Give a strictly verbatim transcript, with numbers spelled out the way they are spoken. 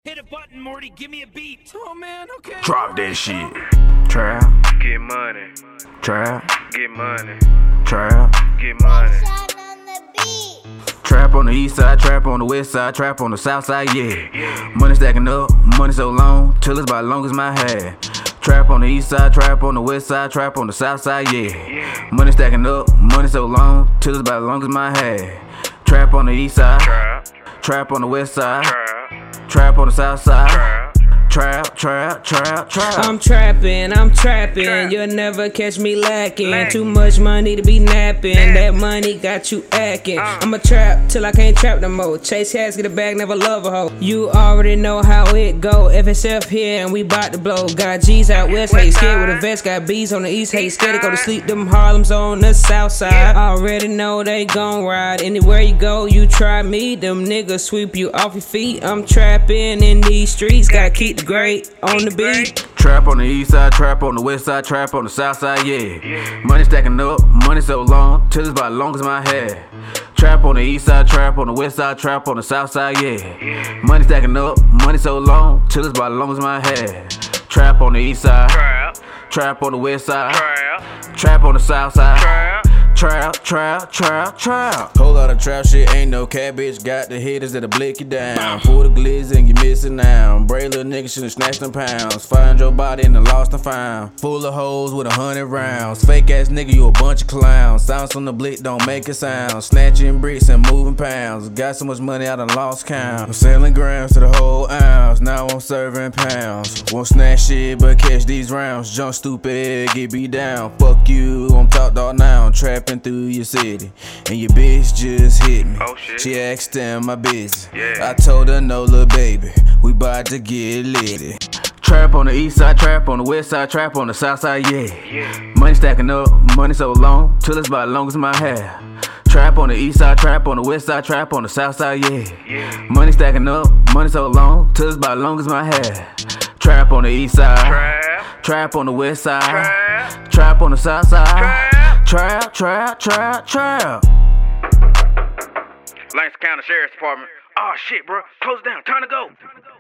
Hit a button, Morty, give me a beat. Oh man, okay. Drop that shit. Trap. Get money. Trap. Get money. Trap. Get money. Trap on the east side, trap on the west side, trap on the south side, yeah. Yeah. Money stacking up, money so long, till it's about long as my hair. Trap on the east side, trap on the west side, trap on the south side, yeah. Yeah. Money stacking up, money so long, till it's about long as my hair. Trap on the east side, Trap. trap on the west side, Trap. trap on the south side. Trap. Trap, trap, trap, trap. I'm trapping, I'm trapping. Trap. You'll never catch me lacking. Lacking. Too much money to be napping. Napping. That money got you acting. Uh. I'm a trap till I can't trap no more. Chase hats, get a bag, never love a hoe. You already know how it go. F S F here and we bout to blow. Got G's out west, hate West scared with a side. vest. Got B's on the east, hate East scared to go to side. sleep. Them Harlem's on the south side. Yeah. Already know they gon' ride. Anywhere you go, you try me. Them niggas sweep you off your feet. I'm trapping in these streets. Gotta keep the great on the beat. Trap on the east side, trap on the west side, trap on the south side, yeah. Yeah. Money stacking up, money so long, till it's about long as my hair. Trap on the east side, trap on the west side, trap on the south side, yeah. Yeah. Money stacking up, money so long, till it's about long as my hair. Trap on the east side, Trap. trap on the west side, Trap. trap on the south side. Trap. Trap, trap, trap, trap. Whole lot of trap shit, ain't no cabbage. Got the hitters that'll blick you down. Pull the glizz and you missing now. Brave little nigga should've snatched them pounds. Find your body and the lost and found. Full of hoes with a hundred rounds. Fake ass nigga, you a bunch of clowns. Sounds on the blick, don't make a sound. Snatching bricks and moving pounds. Got so much money, I done lost count. I'm selling grams to the whole ounce. Now I'm serving pounds. Won't snatch shit, but catch these rounds. Jump stupid, get beat down. Fuck you, I'm top dog now. Trap through your city, and your bitch just hit me. Oh, shit. She asked them my business. Yeah. I told her no, little baby, we bout to get litty. Trap on the east side, trap on the west side, trap on the south side, yeah. Yeah. Money stacking up, money so long, till it's about long as my hair. Trap on the east side, trap on the west side, trap on the south side, yeah. Yeah. Money stacking up, money so long, till it's about long as my hair. Trap on the east side, Trap. trap on the west side, Trap. trap on the south side. Trap. Trap, trap, trap, trap. Langston County Sheriff's Department. Oh shit, bro. Close it down. Time to go.